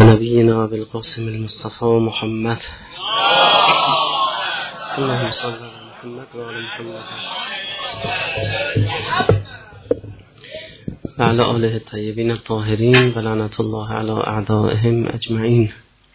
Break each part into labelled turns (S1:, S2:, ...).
S1: نبينا بالقاسم المصطفى محمد اللهم صل على محمد وعلى محمد وعلى آله الطيبين الطاهرين ولعنة الله على أعدائهم أجمعين.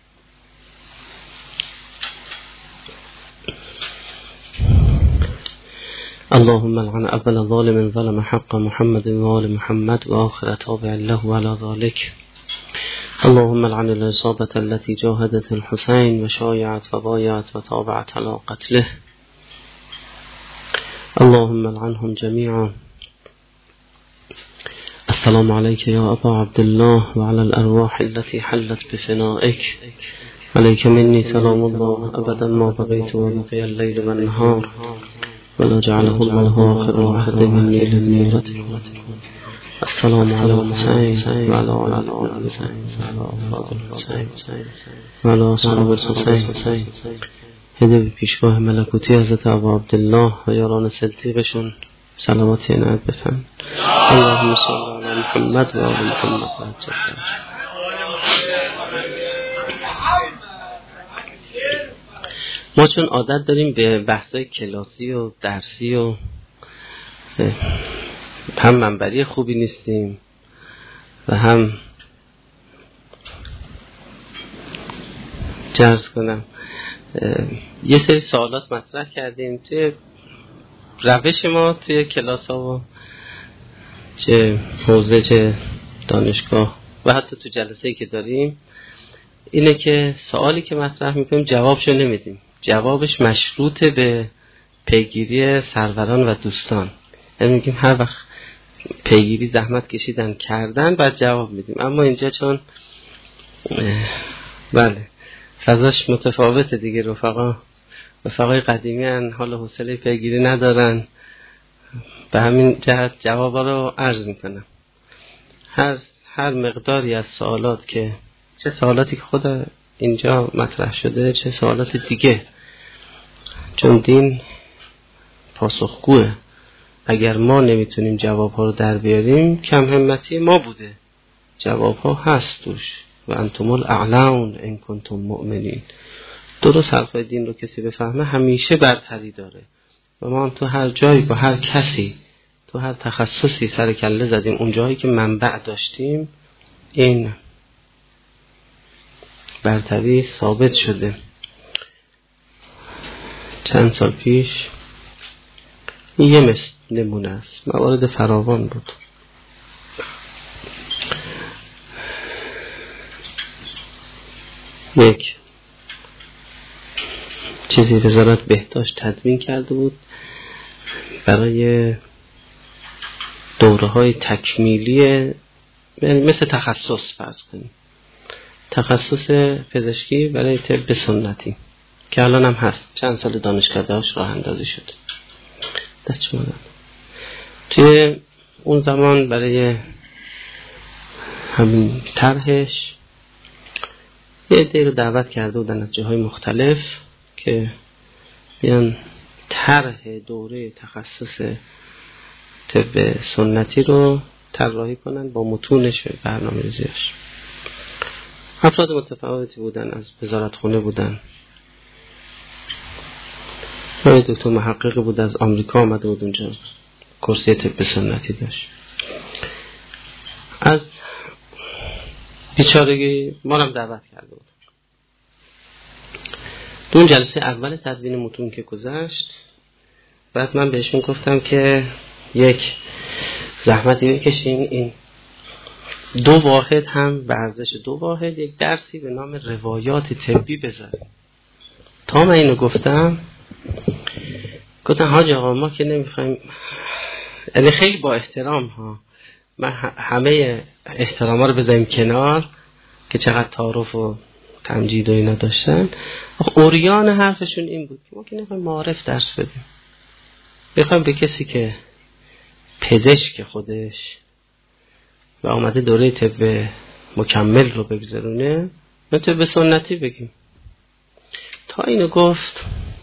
S1: اللهم لعن أول ظالم ظلم حق محمد وآل محمد وآخر تابع له على ذلك. اللهم لعن العصابة التي جاهدت الحسين وشايعت وبايعت وتابعت على قتله. اللهم لعنهم جميعا. السلام عليك يا أبا عبد الله وعلى الأرواح التي حلت بفنائك. عليك مني سلام الله أبدا ما بقيت وبقي الليل والنهار، ولا جعله الله آخر العهد مني للنيرة. السلام على الحسين وعلى آل الحسين وعلى أولاد الحسين وعلى أصحاب الحسين. هدیه به پیشگاه ملکوتی حضرت ابا عبدالله و یاران صدیقشون سلامتی عنایت بفرمایید. اللهم صل علی محمد و آل محمد. ما چون عادت داریم به بحث‌های کلاسی و درسی و هم منبری خوبی نیستیم و هم جرز کنم یه سری سوالات مطرح کردیم توی روش ما توی کلاس ها و چه حوزه چه دانشگاه و حتی تو جلسه‌ای که داریم اینه که سوالی که مطرح میکنیم جوابشو نمیدیم. جوابش مشروط به پیگیری سروران و دوستان. یعنی میگیم هر وقت پیگیری زحمت کشیدن کردن بعد جواب میدیم. اما اینجا چون بله فضاش متفاوته دیگه، رفقای قدیمی هن، حال حوصله پیگیری ندارن، به همین جهت جوابا رو عرض میکنم. هر مقداری از سوالات که چه سوالاتی که خود اینجا مطرح شده چه سوالات دیگه، چون دین پاسخگوه. اگر ما نمیتونیم جوابها رو در بیاریم کم همتی ما بوده. جوابها هست توش. و انتم الاعلون ان کنتم مؤمنین. درست حرفای دین رو کسی بفهمه همیشه برتری داره. و ما هم تو هر جایی با هر کسی تو هر تخصصی سر کله زدیم، اون جایی که منبع داشتیم این برتری ثابت شده. چند سال پیش یه نمونه است، موارد فراوان بود. یک چیزی وزارت بهداشت تدوین کرده بود برای دوره‌های تکمیلی، یعنی مثل تخصص فرض کنیم، تخصص پزشکی برای طب سنتی که الان هم هست. چند سال دانشکده‌اش راه اندازی شد. توی اون زمان برای همین طرحش یه عده رو دعوت کرده بودن از جاهای مختلف که بیان طرح دوره تخصص طب سنتی رو طراحی کنن با متونش و برنامه‌ریزیش. افراد متفاوتی بودن، از وزارتخونه بودن، یه دکتر محققی بود از آمریکا آمده بود اونجا، کرسی طب سنتی داشت. از بیچارگی ما هم دعوت کرده بود. دون جلسه اول تدوین متون که گذشت، بعد من بهشون گفتم که یک زحمتی بکشین، این 2 واحد هم ورزش 2 واحد یک درسی به نام روایات طبی بذاریم. تا من اینو گفتم حاج آقا ما که نمیخوایم، یعنی خیلی با احترام ها، من همه احتراما رو بذاریم کنار که چقدر تعارف و تمجید و اینا داشتن. اوریان حرفشون این بود که ما که نمیخوایم معارف درس بدیم، میخوایم به کسی که پزشک خودش و آمده دوره طب مکمل رو بگذرونه ما طب سنتی بگیم. تا اینو گفت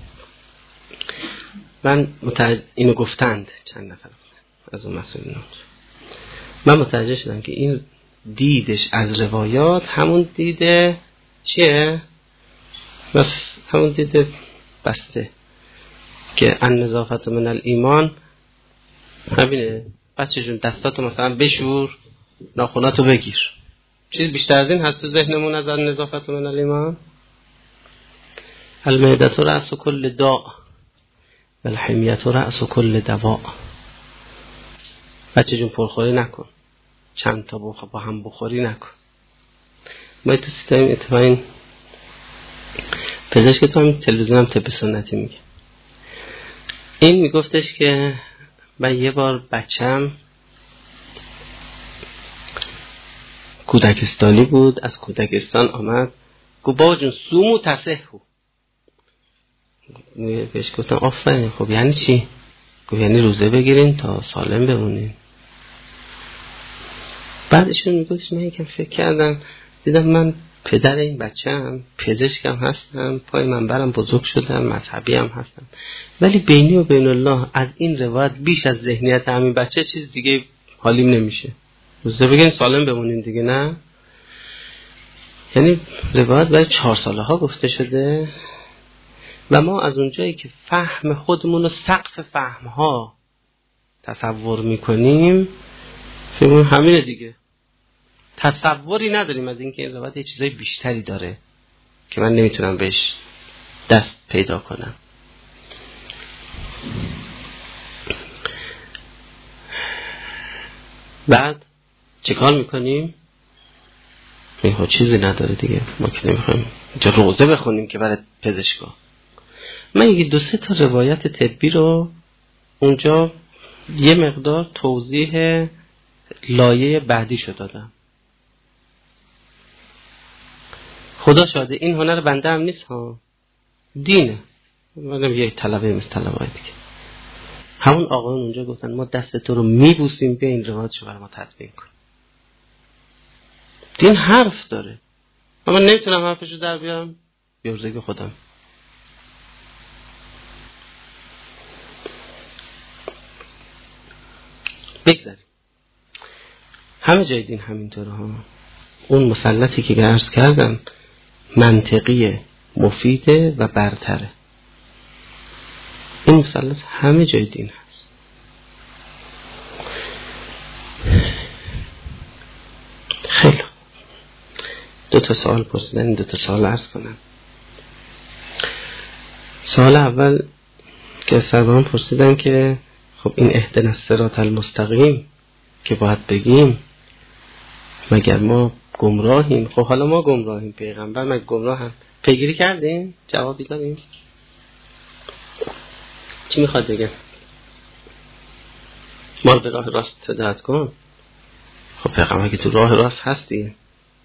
S1: من اینو گفتند چند نفر از اون مسئولین، من متوجه شدم که این دیدش از روایات همون دیده چیه؟ بس همون دیده بسته که النظافت من الایمان همینه. بچه جون دستاتو مثلا بشور، ناخوناتو بگیر. چیز بیشتر از این هست تو ذهنمون از النظافت من الایمان؟ المعده رأس کل داء والحمیه رأس کل دواء. بچه جون پرخوری نکن، چند تا با هم بخوری نکن. ما تو سیستم اتفاقی پزشک تو هم تلویزیون هم طب سنتی میگه. این میگفتش که من یه بار بچم کودکستانی بود، از کودکستان آمد گفت بابا جون سومو تصحو. بهش گفتم آفرین، خب یعنی چی؟ گفت یعنی روزه بگیرین تا سالم بمونین. بعدشون میگفتش من یکم فکر کردم دیدم من پدر این بچه‌ام، پزشکم هستم، پای منبرم بزرگ شدم، مذهبی هم هستم، ولی بینی و بین الله از این روایت بیش از ذهنیت همین بچه چیز دیگه حالیم نمیشه. روزه بگیرین سالم بمونین دیگه. نه یعنی روایت برای 4 ساله ها گفته شده و ما از اونجایی که فهم خودمون رو سقف فهم ها تصور میکنیم فکر همینه دیگه، تصوری نداریم از اینکه این روایت یه چیزای بیشتری داره که من نمیتونم بهش دست پیدا کنم. بعد چه کار میکنیم؟ اینها چیزی نداره دیگه، ما که نمیخوایم اینجا روزه بخونیم که برای پزشکا. من یکی 2-3 تا روایت طبی رو اونجا یه مقدار توضیح لایه بعدی شو دادم. خدا شاده این هنر بنده هم نیست ها، دینه. منم یه طلبه مثل طلبه‌های دیگه. همون آقایون اونجا گفتن ما دست تو رو میبوسیم بیا این روایتشو برای ما تدوین کن. دین حرف داره، اما من نمیتونم حرفشو در بیارم، بیارزگی خودم. بگذاریم همه جای دین همینطوره ها. اون مسلطی که عرض کردم منطقیه، مفیده و برتره. این مسلط همه جای دین هست. خیلی 2 تا سوال پرسیدن، 2 تا سوال عرض کنم. سوال اول که سربان پرسیدن که خب این اهدنا الصراط المستقیم که باید بگیم مگر ما گمراهیم؟ خب حالا ما گمراهیم، پیغمبر مگر گمراه هم؟ پیگیری کردیم؟ جوابی داریم؟ چی میخواد بگه؟ ما رو به راه راست هدایت کن. خب پیغمبر که تو راه راست هستی.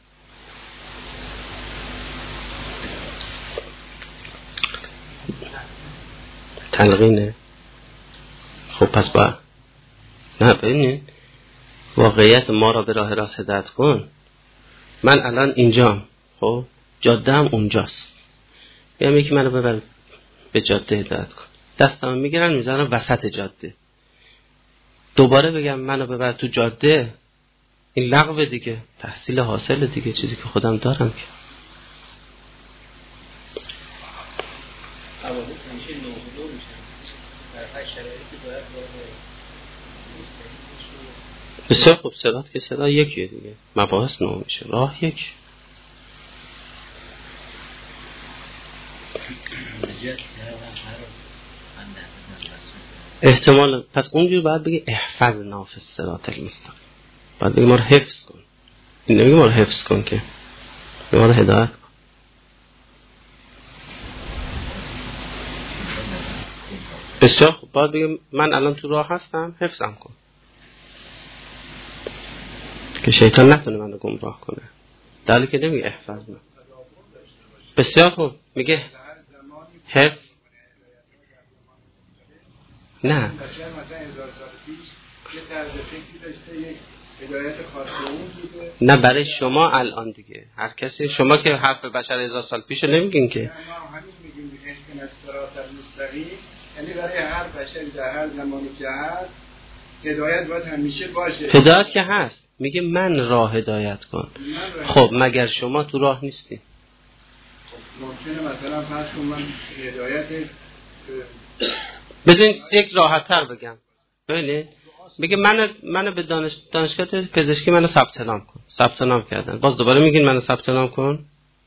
S1: تلقینه. خب پس با نه ببینین واقعیت ما را به راه راست هدایت کن. من الان اینجام، خب جاده هم اونجاست، میگم یکی منو ببر به جاده هدایت کن، دستم میگیرن میذارن وسط جاده، دوباره بگم منو ببر تو جاده، این لغو دیگه، تحصیل حاصل دیگه، چیزی که خودم دارم که بسیار خوب. صراط که صدا یکیه دیگه، مباحث نو میشه، راه یک. احتمال پس اونجور باید بگی احفظنا فی الصراط المستقیم، باید بگی ما رو حفظ کن. این نمیگه ما رو حفظ کن که ما رو هدایت کن. بسیار خوب، باید بگی من الان تو راه هستم، حفظم کن که شیطان نتونه من رو گمراه کنه. در حالی که نمیگه احفظنا. بسیار خوب، میگه حفظ. نه نه برای شما الان دیگه، هر کسی، شما که حرف بشر 1000 سال پیشو نمیگین که.
S2: یعنی برای هر بشری در هر زمانی که هست هدایت باید همیشه باشه.
S1: هدایت که هست، میگه من راه هدایت کن. خب مگر شما تو راه نیستی؟
S2: ممکنه مثلا فرض کن من هدایت
S1: بذارین یک راحت تر بگم. ببینید میگه منو به دانشگاه پزشکی منو ثبت نام کن. ثبت نام کردن. باز دوباره میگین منو ثبت نام کن.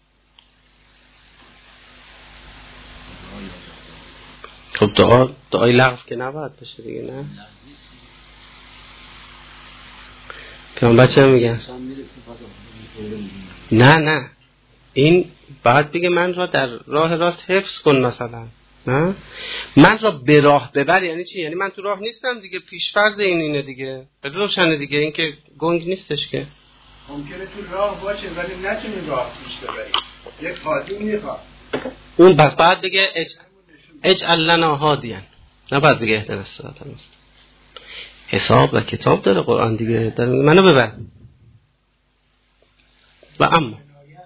S1: خب دعای لغو که نباید باشه دیگه، نه؟ که اون بچه هم میگن نه این باید بگه من را در راه راست حفظ کن مثلا، نه؟ من را به راه ببر یعنی چی؟ یعنی من تو راه نیستم دیگه، پیش‌فرض اینه دیگه، خیلی روشنه دیگه، این که گنگ نیستش که.
S2: ممکنه تو راه باشه ولی نتونی راه پیش ببری، یک قاضی میخواد
S1: اون بس باید بگه اجعل لنا هادیا، نه باید بگه اهدنا الصراط المستقیم. حساب و کتاب داره قرآن دیگه، داره میگه منو ببر. و اما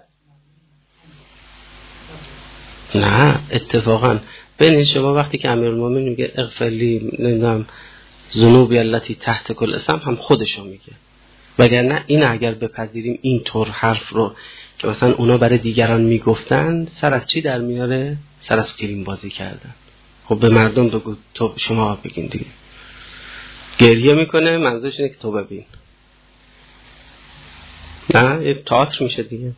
S1: نه اتفاقا ببین شما وقتی که امیرالمومنین میگه اغفر لی نمیدونم ذنوبی التی تحت کل اسم، هم خودشو میگه. وگرنه این اگر بپذیریم این طور حرف رو که مثلا اونا برای دیگران میگفتن، سر از چی در میاره؟ سر از فیلم بازی کردن. خب به مردم بگو تو شما بگین دیگه. گریه میکنه منظورش اینه که تو ببین. نه یه تئاتر میشه دیگه.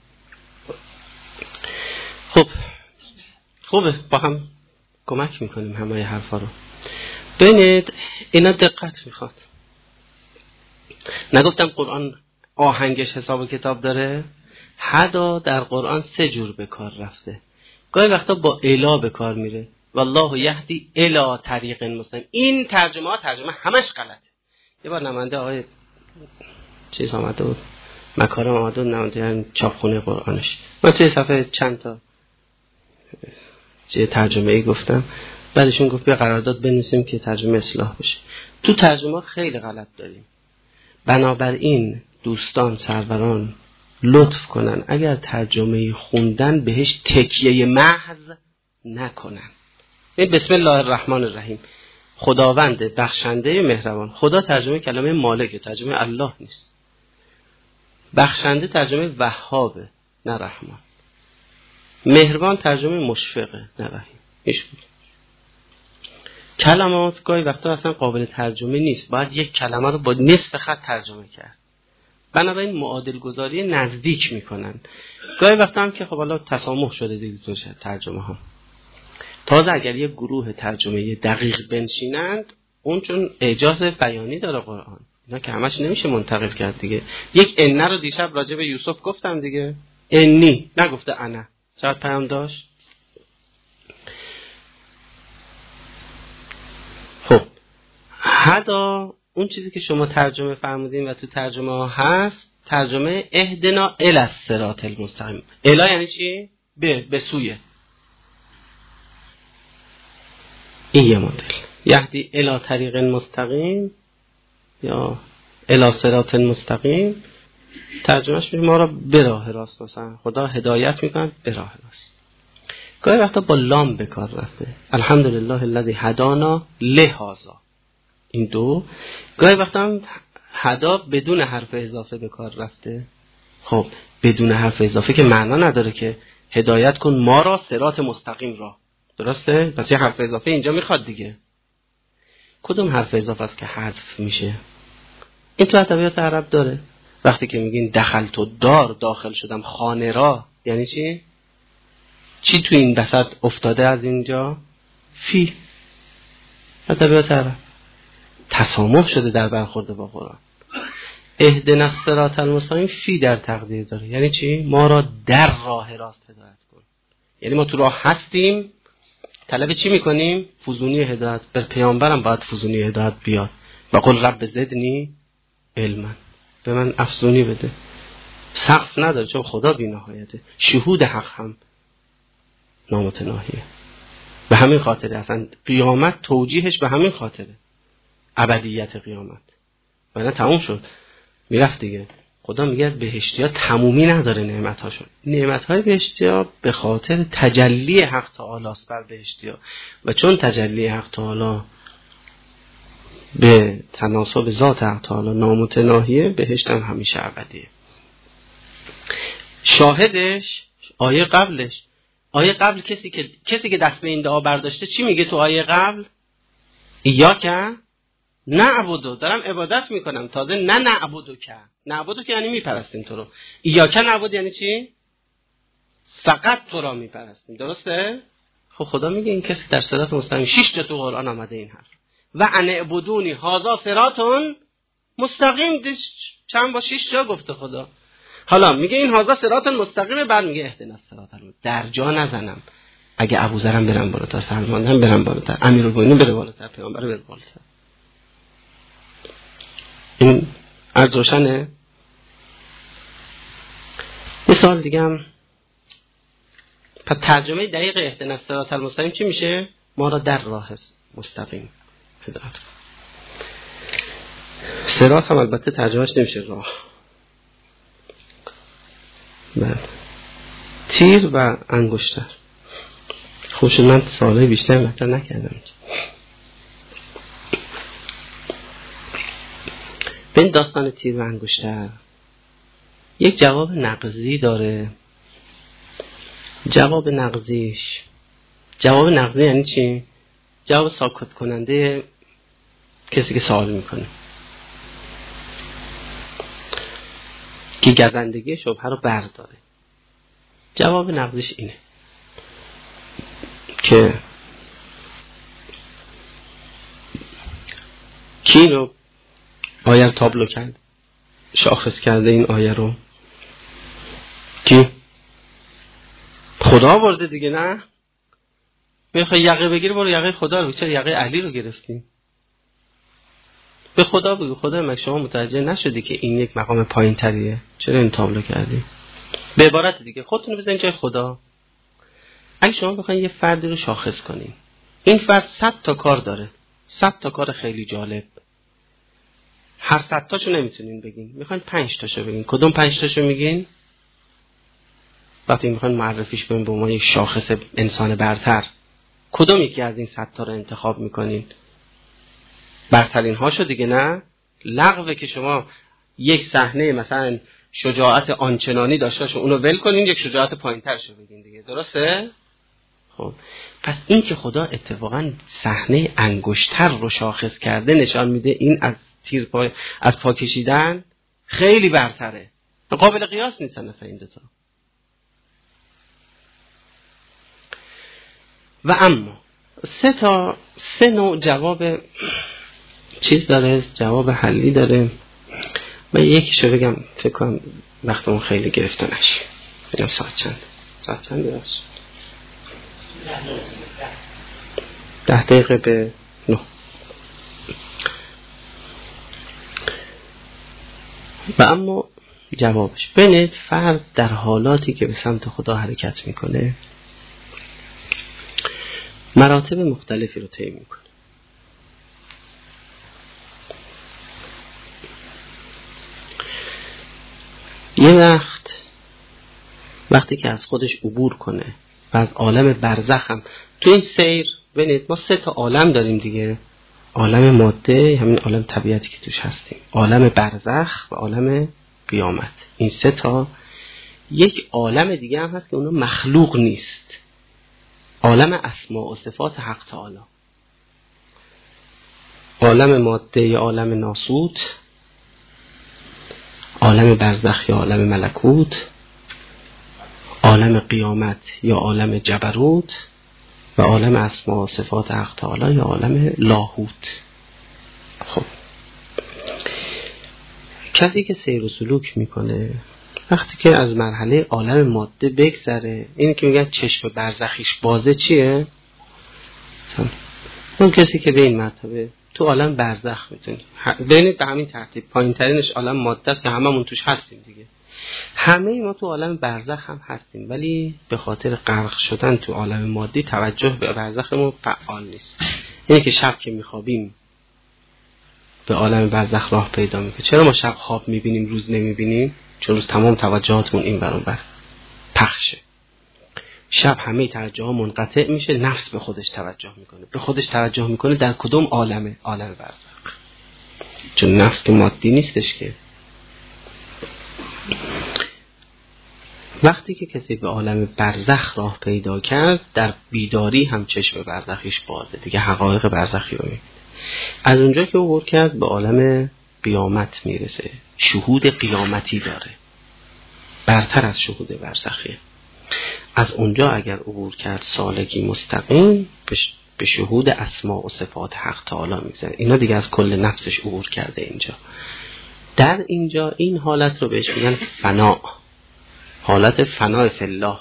S1: خب خوبه با هم کمک میکنیم همه حرفا رو. ببینید اینا دقت میخواد. نگفتم قرآن آهنگش حساب و کتاب داره؟ حدا در قرآن 3 جور به کار رفته. گاهی وقتا با الا به کار میره. والله یهدی الی طریق مستقیم. این ترجمه همش غلطه. یه بار نماینده آقای چیز آمده بود، مکارم آمده بود، نماینده چاپخونه قرآنش. من توی صفحه چند تا ترجمه ای گفتم، بعدشون گفت بیا قرارداد بنویسیم که ترجمه اصلاح بشه. تو ترجمه خیلی غلط داریم. بنابراین دوستان سروران لطف کنن اگر ترجمه خوندن بهش تکیه محض نکنن. بسم الله الرحمن الرحیم، خداوند بخشنده مهربان. خدا ترجمه کلمه مالکه، ترجمه الله نیست. بخشنده ترجمه وهابه نه رحمان. مهربان ترجمه مشفقه نه رحیم. هیچ بود. کلمات گاهی وقتا اصلا قابل ترجمه نیست، باید یک کلمه رو با نصف خط ترجمه کرد. بنابراین معادل گذاری نزدیک میکنن. گاهی وقتا هم که خب حالا تسامح شده دیگه تو ترجمه ها. تازه اگر یک گروه ترجمه دقیق بنشینند، اون چون اعجاز بیانی داره قرآن، اینا که همش نمیشه منتقل کرد دیگه. یک انه رو دیشب راجع به یوسف گفتم دیگه، انی نگفته انا. چقدر پیام داشت. خب حدا اون چیزی که شما ترجمه فرمودین و تو ترجمه ها هست، ترجمه اهدنا الی الصراط المستقیم. الی یعنی چی؟ به سوی. این یه مدل. یهدی الی طریق مستقیم یا الی صراط مستقیم، ترجمهش میشه ما را به راه راست. مثلا خدا هدایت میکنه به راه راست. گاهی وقتا با لام به کار رفته، الحمدلله الذی هدانا لهذا. این دو. گاهی وقتا هم هدا بدون حرف اضافه به کار رفته. خب بدون حرف اضافه که معنا نداره که هدایت کن ما را صراط مستقیم را، درسته؟ پس یه حرف اضافه اینجا میخواد دیگه. کدوم حرف اضافه است که حذف میشه؟ این تو ادبیات عرب داره. وقتی که میگین دخلت دار، داخل شدم خانه را، یعنی چی؟ چی تو این وسط افتاده از اینجا؟ فی. ادبیات عرب تسامح شده در برخورد با قرآن. اهدنا الصراط المستقیم فی در تقدیر داره، یعنی چی؟ ما را در راه راست هدایت کن. یعنی ما تو راه هستیم، طلب چی میکنیم؟ فزونی هدایت. بر پیامبرم باید فزونی هدایت بیاد. و قل رب زدنی علما، به من افزونی بده. سقف نداره چون خدا بی نهایته. شهود حق هم نامتناهیه. به همین خاطره اصلا قیامت توجیهش به همین خاطره، ابدیت قیامت. ولی تموم شد میرفت دیگه. خدا میگه بهشتیا تمومی نداره نعمت‌هاشون. نعمت‌های بهشتیا به خاطر تجلی حق تعالی است بر بهشتیا، و چون تجلی حق تعالی به تناسب ذات حق تعالی نامتناهیه، بهشت هم همیشه ابدیه. شاهدش آیه قبلش، آیه قبل کسی که دست به این دعا برداشته چی میگه تو آیه قبل؟ ایاک نعبدو، دارم عبادت میکنم. تازه نعبدو که یعنی میپرستیم تو رو. ایاک نعبد یعنی چی؟ فقط تو را میپرستیم. درسته؟ خب خدا میگه این کسی در صراط مستقیم. 6 جا تو قرآن آمده این حرف. و ان اعبدونی هذا صراطون مستقیم. چند با 6 جا گفته خدا. حالا میگه این هذا صراطون مستقیم، بعد میگه اهدنا الصراط المستقیم. در جا نزنم. اگه ابوذرم برم بالاتر، سلمان هم برم بالاتر، امیرالمومنین بره بالاتر، پیامبر بره بالاتر. این از روشنه. مثال دیگه هم، پس ترجمه دقیق اهدنا الصراط المستقیم چی میشه؟ ما را در راه مستقیم هدایت. صراط هم البته ترجمهش نمیشه راه. بله. تیر و انگشتر. خوش من سوالای بیشتر مطرح نکردم. به این داستان تیر و انگشتر یک جواب نقضی داره. جواب نقضی یعنی چی؟ جواب ساکت کننده کسی که سوال میکنه، که گزندگی شبهه رو برداره. جواب نقضیش اینه که کی اینو آیه رو تابلو کرد، شاخص کرده این آیه رو؟ کی؟ خدا برده دیگه. نه میخوای یقه بگیری برو یقه خدا رو، چرا یقه علی رو گرفتی؟ به خدا بگو خدا من شما متوجه نشدی که این یک مقام پایین تریه، چرا این تابلو کردی؟ به عبارت دیگه خودتون رو بزنید جای خدا. اگه شما بخواید یه فردی رو شاخص کنین، این فرد 100 تا کار داره، 100 تا کار خیلی جالب، هر 100 تاشو نمیتونین بگین، میخواین 5 تاشو بگین. کدوم 5 تاشو میگین؟ وقتی میخواین معرفیش کنین به عنوان یک شاخص انسان برتر، کدوم یکی از این 100 تا رو انتخاب میکنین؟ برترین هاشو دیگه. نه لغوه که شما یک صحنه مثلا شجاعت آنچنانی داشته باشه اونو ول کنین، یک شجاعت پایین‌ترشو بگین دیگه. درسته؟ خب پس این که خدا اتفاقا صحنه انگشتر رو شاخص کرده نشان میده این از تیر پای از پا کشیدن خیلی برتره، قابل قیاس نیستن اصلا این دوتا. و اما سه نوع جواب چیز داره، جواب حلی داره. من یکیشو بگم، فکر کنم وقتمون خیلی گرفته نشه. بگم ساعت چند درست 10 دقیقه به 9. و اما جوابش ببینید، فرد در حالاتی که به سمت خدا حرکت میکنه مراتب مختلفی رو طی میکنه. یه وقتی که از خودش عبور کنه و از عالم برزخ هم تو این سیر، ببینید ما 3 تا عالم داریم دیگه، عالم ماده همین عالم طبیعتی که توش هستیم، عالم برزخ و عالم قیامت. این 3 تا. یک عالم دیگه هم هست که اونو مخلوق نیست، عالم اسماء و صفات حق تعالی. عالم ماده یا عالم ناسوت، عالم برزخ یا عالم ملکوت، عالم قیامت یا عالم جبروت و عالم اسماء و صفات حق تعالی یا عالم لاهوت. خب کسی که سیر و سلوک میکنه وقتی که از مرحله عالم ماده بگذره، این که میگن چشم برزخیش بازه چیه؟ اون کسی که به این مرتبه تو عالم برزخ میتونی ببینید، به همین ترتیب پایین ترینش عالم ماده است که هممون توش هستیم دیگه. همه ما تو عالم برزخ هم هستیم، ولی به خاطر غرق شدن تو عالم مادی توجه به برزخمون فعال نیست. اینه که شب که میخوابیم به عالم برزخ راه پیدا میکنه. چرا ما شب خواب میبینیم روز نمیبینیم؟ چون روز تمام توجهاتمون این ور اون ور پخشه، شب همه توجه ها منقطع میشه، نفس به خودش توجه میکنه. به خودش توجه میکنه در کدوم عالمه؟ عالم برزخ. چون نفس که مادی نیستش که. وقتی که کسی به عالم برزخ راه پیدا کرد، در بیداری هم چشم برزخیش بازه دیگه، حقایق برزخی رو میبینه. از اونجا که عبور کرد به عالم قیامت میرسه، شهود قیامتی داره، برتر از شهود برزخی. از اونجا اگر عبور کرد سالکی مستقیم به شهود اسماء و صفات حق تعالی میگذره. اینا دیگه از کل نفسش عبور کرده. اینجا در اینجا این حالت رو بهش میگن فنا، حالت فنا فی الله.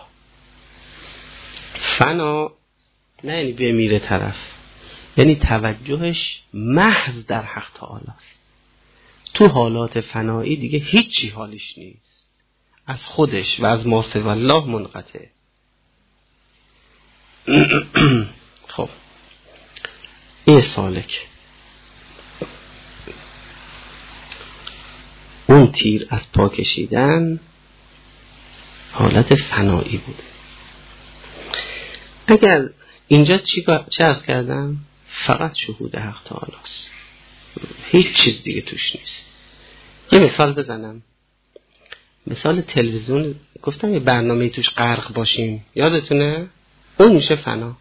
S1: فنا نه یعنی بمیره طرف، یعنی توجهش محض در حق تعالی است. تو حالات فنایی دیگه هیچی حالش نیست، از خودش و از ما سوی الله منقطع. خب این سالک، اون تیر از پا کشیدن حالت فنایی بود. اگر اینجا چه عرض کردم؟ فقط شهود حق تعالی است، هیچ چیز دیگه توش نیست. یه مثال بزنم، مثال تلویزیون گفتم یه برنامه توش غرق باشیم، یادتونه؟ اون میشه فنا.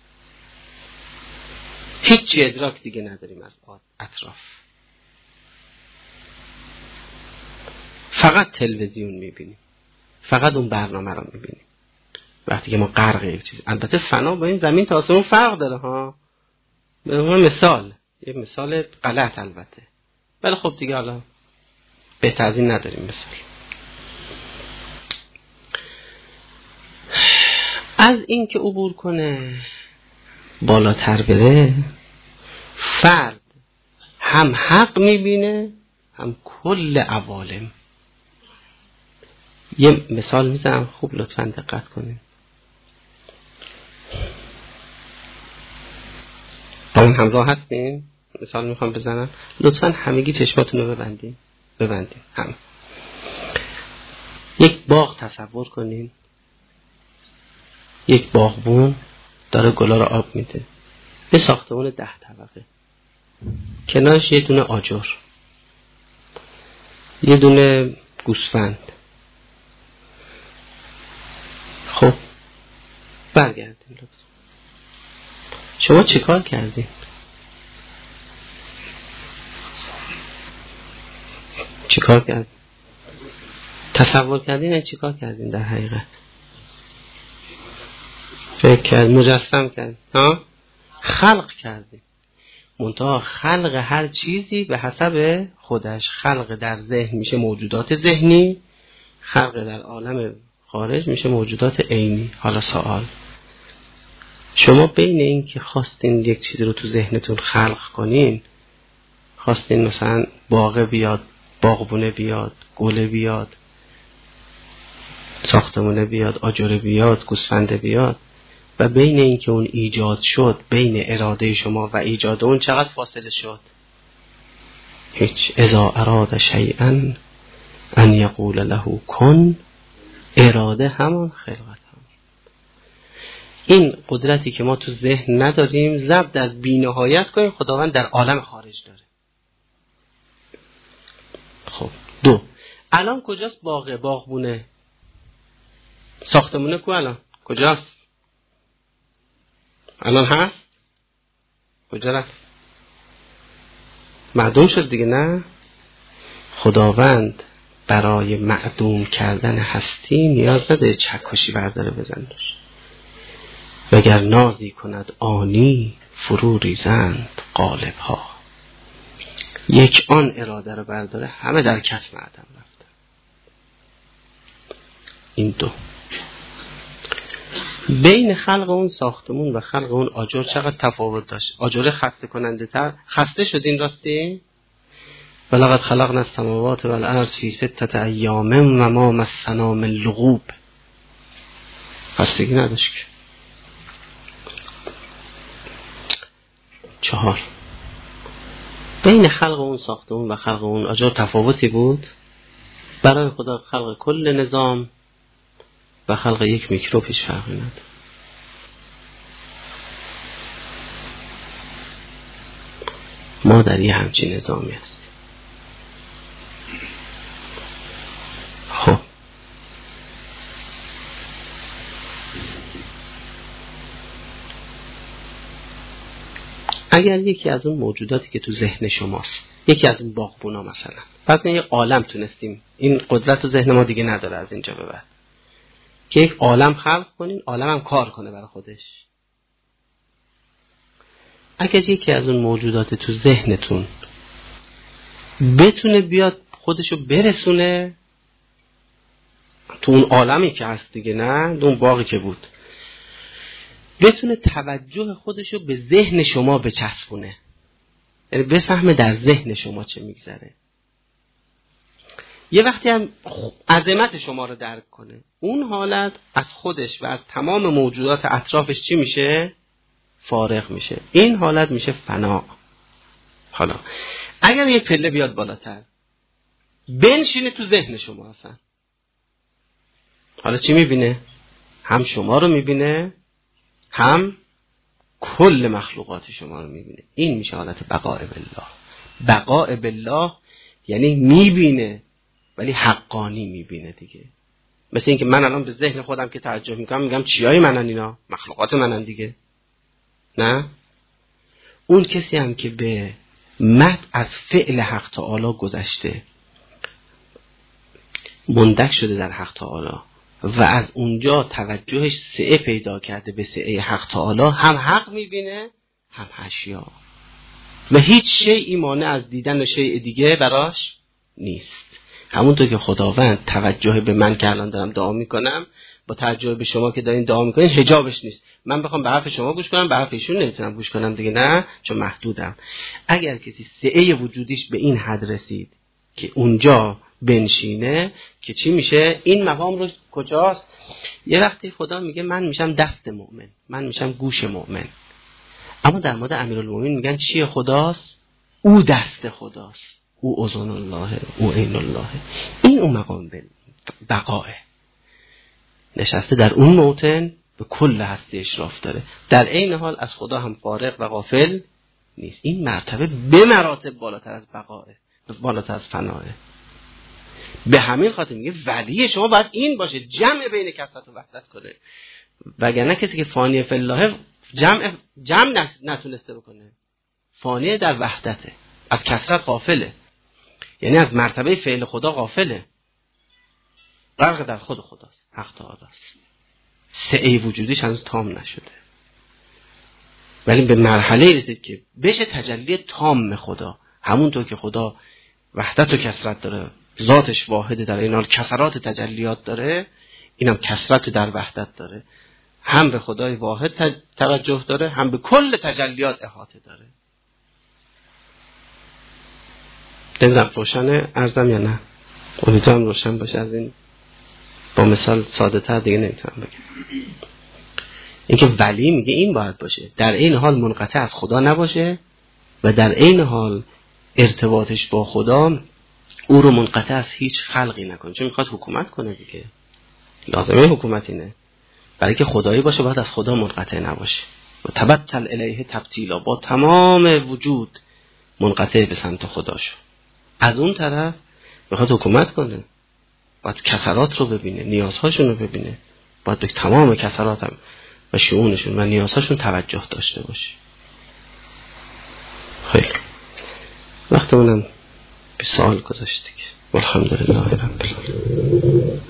S1: هیچ ادراک دیگه نداریم از اطراف، فقط تلویزیون میبینیم، فقط اون برنامه رو میبینیم. وقتی که ما غرق یک چیز، البته فنا با این زمین تا آسمون فرق داره ها. به مثال، یه مثال غلط البته، ولی خب دیگه حالا بهتر از این نداریم مثال. از این که عبور کنه بالاتر بره، فرد هم حق میبینه هم کل عوالم. یه مثال میزنم خوب لطفاً دقت کنید. با اون همراه هستین؟ مثال میخوام بزنم، لطفاً همگی چشماتون رو ببندین هم. یک باغ تصور کنین، یک باغبون داره گلا رو آب میده، به ساختمون 10 طبقه، کنارش یه دونه آجر، یه دونه گوسفند. خب برگردیم لطفا. شما چه کار کردین؟ چه کار کردین؟ تصور کردین؟ چه کار کردین در حقیقت؟ فکر کرد، مجسم کرد، ها؟ خلق کردیم. منتها خلق هر چیزی به حسب خودش. خلق در ذهن میشه موجودات ذهنی، خلق در عالم خارج میشه موجودات عینی. حالا سوال، شما بین این که خواستین یک چیزی رو تو ذهنتون خلق کنین، خواستین مثلا باغ بیاد، باغبونه بیاد، گله بیاد، ساختمونه بیاد، آجره بیاد، گوسفنده بیاد، و بین این که اون ایجاد شد، بین اراده شما و ایجاد اون چقدر فاصله شد؟ هیچ. اذا اراد شیئا ان یقول له کن، اراده همان خلقت هم. این قدرتی که ما تو ذهن نداریم، ضبط از بی‌نهایت کنیم، خداوند در عالم خارج داره. خب 2. الان کجاست باغه، باغبونه، ساختمونه کو الان کجاست؟ الان هست؟ کجا رفت؟ معدوم شد دیگه، نه؟ خداوند برای معدوم کردن هستی نیاز نداره چکشی برداره بزنش. وگر نازی کند آنی فرو ریزند قالب ها. یک آن اراده رو برداره، همه در کتم عدم رفته. این 2. بین خلق اون ساختمون و خلق اون آجر چقدر تفاوت داشت. آجر خسته کننده تر، خسته شد این راستی؟ ولقد خلقنا السماوات والارض فی 6 ایام و ما مسنا من لغوب. خستگی نداشت که. 4. بین خلق اون ساختمون و خلق اون آجر تفاوتی بود؟ برای خدا خلق کل نظام و خلق یک میکروب هیچ فرقی نداره. ما در یه همچین نظامی هستیم. اگر یکی از اون موجوداتی که تو ذهن شماست، یکی از اون باغبونا مثلا، پس یه عالم تونستیم، این قدرت تو ذهن ما دیگه نداره از اینجا به بعد، که یک عالم خلق کنین، عالم هم کار کنه برای خودش. اگر یکی از اون موجودات تو ذهنتون بتونه بیاد خودشو برسونه تو اون عالمی که هست دیگه، نه اون باغی که بود، بتونه توجه خودشو به ذهن شما بچسبونه، یعنی بفهمه در ذهن شما چه میگذره، یه وقتی هم عظمت شما رو درک کنه، اون حالت از خودش و از تمام موجودات اطرافش چی میشه؟ فارغ میشه. این حالت میشه فنا. حالا اگر یه پله بیاد بالاتر بنشینه تو ذهن شما اصلا، حالا چی میبینه؟ هم شما رو میبینه، هم کل مخلوقات شما رو میبینه. این میشه حالت بقاء بالله. بقاء بالله یعنی میبینه ولی حقانی میبینه دیگه. مثل این که من الان به ذهن خودم که توجه میکنم میگم چیای منن اینا؟ مخلوقات منن دیگه. نه؟ اون کسی هم که به مد از فعل حق تعالی گذشته، مندک شده در حق تعالی و از اونجا توجهش سعه پیدا کرده به سعه حق تعالی، هم حق میبینه هم اشیا و هیچ شیئی مانع از دیدن شیء دیگه براش نیست. همونطور که خداوند توجه به من که الان دارم دعا میکنم با توجه به شما که دارین دعا میکنین حجابش نیست. من بخوام به حرف شما گوش کنم، به حرف ایشون نمیتونم گوش کنم دیگه، نه، چون محدودم. اگر کسی سعه وجودیش به این حد رسید که اونجا بنشینه، که چی میشه؟ این مقام رو کجاست؟ یه وقتی خدا میگه من میشم دست مؤمن، من میشم گوش مؤمن. اما در مورد امیرالمومنین میگن چیه خداست؟ او دست خداست، او اذن الله، او عین الله. این اون مقام بقاه، نشسته در اون موطن، به کل هستی اشراف داره، در عین حال از خدا هم فارغ و غافل نیست. این مرتبه به مراتب بالاتر از بقاه، بالاتر از فناه. به همین خاطر میگه ولی شما باید این باشه، جمع بین کثرت و وحدت کنه، وگرنه کسی که فانی فی الله جمع نتونسته بکنه، فانی در وحدته، از کثرت غافله، یعنی از مرتبه فعل خدا غافله، غرق در خود خداست، حق تعالی است، سعی وجودیش هنوز تام نشده، ولی به مرحله رسید که بشه تجلی تام خدا. همونطور که خدا وحدت و کثرت داره، ذاتش واحده، در این حال کثرات تجلیات داره، اینم کثرت در وحدت داره، هم به خدای واحد توجه داره، هم به کل تجلیات احاطه داره. نمیدونم روشنه عرضم یا نه؟ امیدوارم روشن باشه. از این با مثال ساده تر دیگه نمیتونم بگم. اینکه ولی میگه این باید باشه، در این حال منقطع از خدا نباشه و در این حال ارتباطش با خدا او رو منقطع از هیچ خلقی نکنه، چون میخواد حکومت کنه دیگه، لازمه حکومت اینه. برای که خدایی باشه باید از خدا منقطع نباشه و تبتل الیه تبتیلا، با تمام وجود منقطع به سمت خدا شو. از اون طرف میخواد حکومت کنه، باید کثرات رو ببینه، نیازهاشون رو ببینه، باید به تمام کثرات هم و شؤونشون و نیازهاشون توجه داشته باشه. خیلی وقتمونم به سوال گذاشت دیگه. الحمدلله رب العالمین.